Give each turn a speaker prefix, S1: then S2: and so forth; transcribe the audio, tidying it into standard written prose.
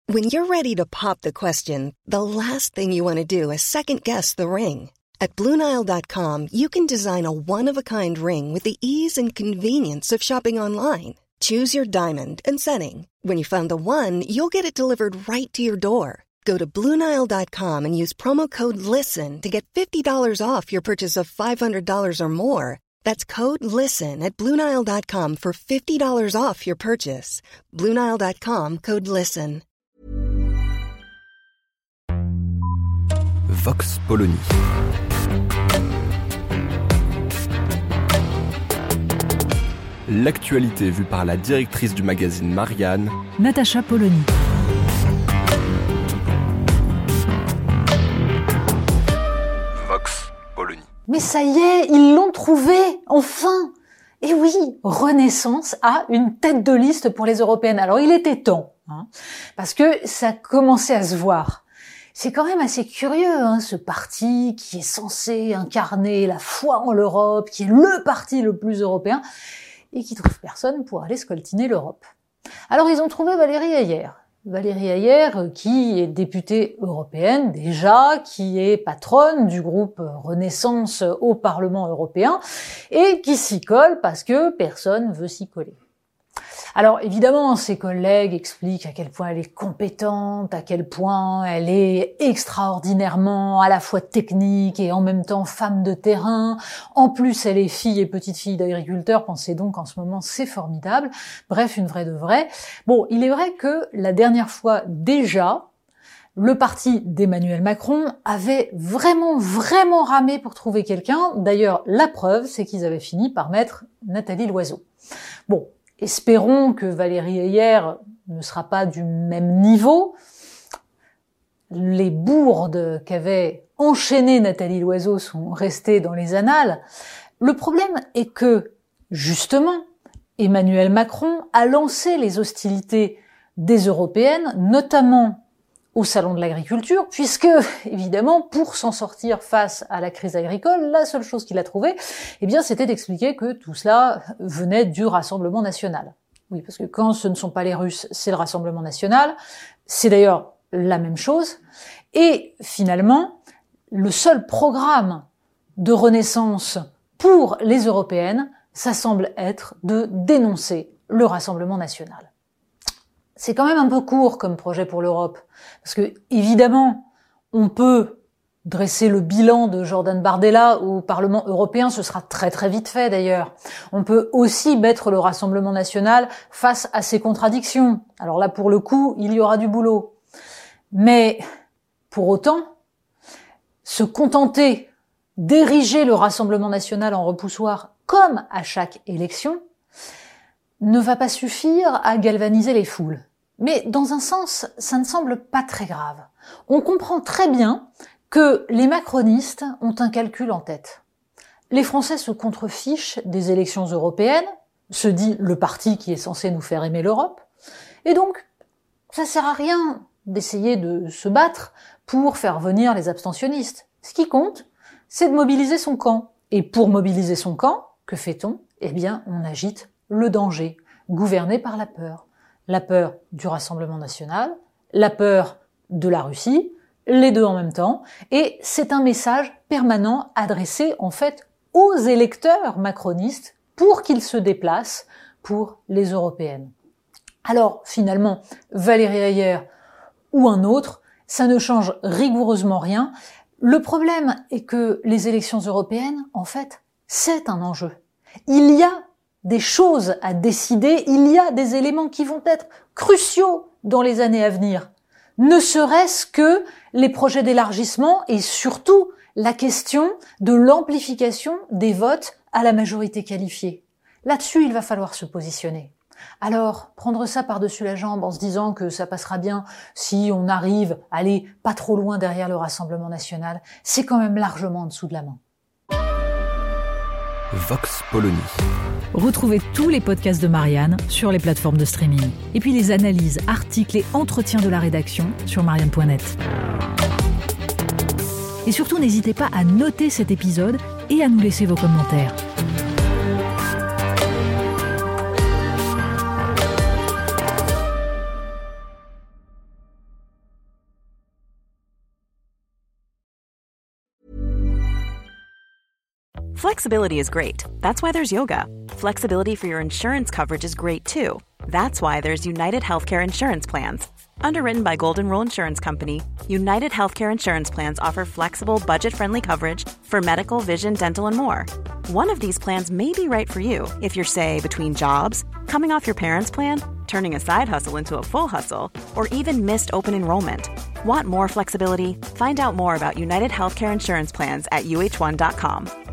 S1: When you're ready to pop the question, the last thing you want to do is second-guess the ring. At BlueNile.com, you can design a one-of-a-kind ring with the ease and convenience of shopping online. Choose your diamond and setting. When you find the one, you'll get it delivered right to your door. Go to BlueNile.com and use promo code LISTEN to get $50 off your purchase of $500 or more. That's code LISTEN at BlueNile.com for $50 off your purchase. BlueNile.com, code LISTEN.
S2: Vox Polony. L'actualité vue par la directrice du magazine Marianne,
S3: Natacha Polony.
S2: Vox Polony.
S3: Mais ça y est, ils l'ont trouvé, enfin! Et oui, Renaissance a une tête de liste pour les européennes. Alors il était temps, parce que ça commençait à se voir. C'est quand même assez curieux, ce parti qui est censé incarner la foi en l'Europe, qui est le parti le plus européen, et qui trouve personne pour aller scoltiner l'Europe. Alors ils ont trouvé Valérie Hayer. Valérie Hayer, qui est députée européenne déjà, qui est patronne du groupe Renaissance au Parlement européen, et qui s'y colle parce que personne veut s'y coller. Alors évidemment, ses collègues expliquent à quel point elle est compétente, à quel point elle est extraordinairement à la fois technique et en même temps femme de terrain. En plus, elle est fille et petite-fille d'agriculteurs. Pensez donc qu'en ce moment, c'est formidable. Bref, une vraie de vraie. Bon, il est vrai que la dernière fois déjà, le parti d'Emmanuel Macron avait vraiment ramé pour trouver quelqu'un. D'ailleurs, la preuve, c'est qu'ils avaient fini par mettre Nathalie Loiseau. Bon. Espérons que Valérie Hayer ne sera pas du même niveau. Les bourdes qu'avait enchaînées Nathalie Loiseau sont restées dans les annales. Le problème est que, justement, Emmanuel Macron a lancé les hostilités des Européennes, notamment au Salon de l'Agriculture, puisque, évidemment, pour s'en sortir face à la crise agricole, la seule chose qu'il a trouvée, c'était d'expliquer que tout cela venait du Rassemblement national. Oui, parce que quand ce ne sont pas les Russes, c'est le Rassemblement national. C'est d'ailleurs la même chose. Et finalement, le seul programme de renaissance pour les Européennes, ça semble être de dénoncer le Rassemblement national. C'est quand même un peu court comme projet pour l'Europe, parce que évidemment, on peut dresser le bilan de Jordan Bardella au Parlement européen, ce sera très vite fait d'ailleurs. On peut aussi mettre le Rassemblement national face à ses contradictions. Alors là, pour le coup, il y aura du boulot. Mais pour autant, se contenter d'ériger le Rassemblement national en repoussoir comme à chaque élection ne va pas suffire à galvaniser les foules. Mais dans un sens, ça ne semble pas très grave. On comprend très bien que les macronistes ont un calcul en tête. Les Français se contrefichent des élections européennes, se dit le parti qui est censé nous faire aimer l'Europe, et donc ça sert à rien d'essayer de se battre pour faire venir les abstentionnistes. Ce qui compte, c'est de mobiliser son camp. Et pour mobiliser son camp, que fait-on ? On agite le danger, gouverné par la peur. La peur du Rassemblement national, la peur de la Russie, les deux en même temps, et c'est un message permanent adressé en fait aux électeurs macronistes pour qu'ils se déplacent pour les européennes. Alors finalement, Valérie Hayer ou un autre, ça ne change rigoureusement rien. Le problème est que les élections européennes, en fait, c'est un enjeu. Il y a des choses à décider, il y a des éléments qui vont être cruciaux dans les années à venir. Ne serait-ce que les projets d'élargissement et surtout la question de l'amplification des votes à la majorité qualifiée. Là-dessus, il va falloir se positionner. Alors, prendre ça par-dessus la jambe en se disant que ça passera bien si on arrive à aller pas trop loin derrière le Rassemblement national, c'est quand même largement en dessous de la main.
S2: Vox Polony.
S3: Retrouvez tous les podcasts de Marianne sur les plateformes de streaming. Et puis les analyses, articles et entretiens de la rédaction sur marianne.net. Et surtout, n'hésitez pas à noter cet épisode et à nous laisser vos commentaires.
S4: Flexibility is great. That's why there's yoga. Flexibility for your insurance coverage is great too. That's why there's United Healthcare Insurance Plans. Underwritten by Golden Rule Insurance Company, United Healthcare Insurance Plans offer flexible, budget-friendly coverage for medical, vision, dental, and more. One of these plans may be right for you if you're, say, between jobs, coming off your parents' plan, turning a side hustle into a full hustle, or even missed open enrollment. Want more flexibility? Find out more about United Healthcare Insurance Plans at uh1.com.